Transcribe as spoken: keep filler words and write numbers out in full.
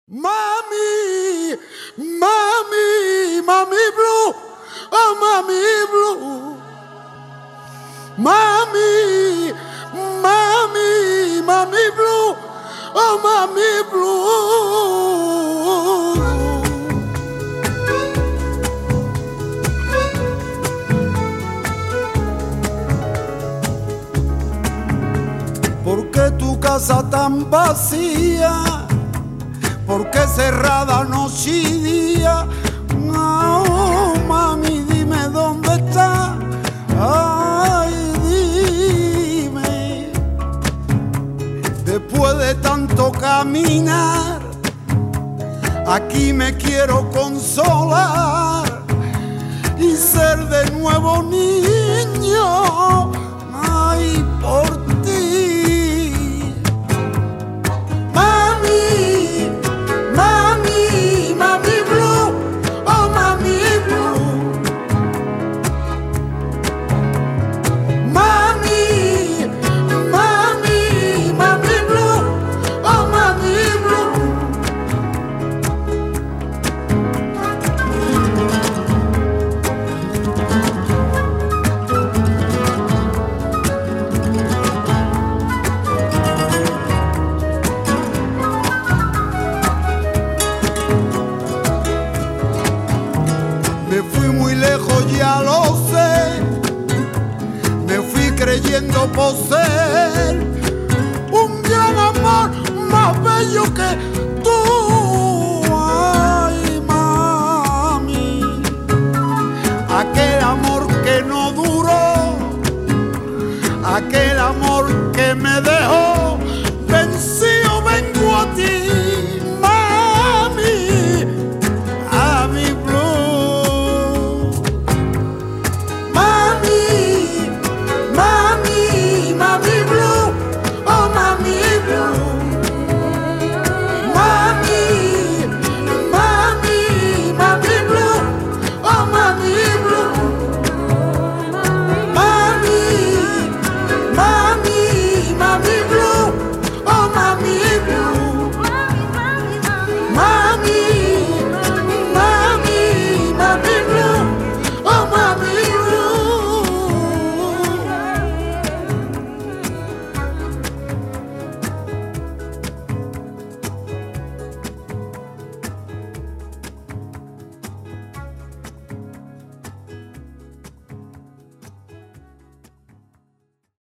Mami, mami, mami blue, oh mami blue. Mami, mami, mami blue, oh mami blue. ¿Por qué tu casa tan vacía? ¿Por qué cerrada noche y día? No, mami, dime dónde está. Ay, dime. Después de tanto caminar, aquí me quiero consolar y ser de nuevo niño. Ay, por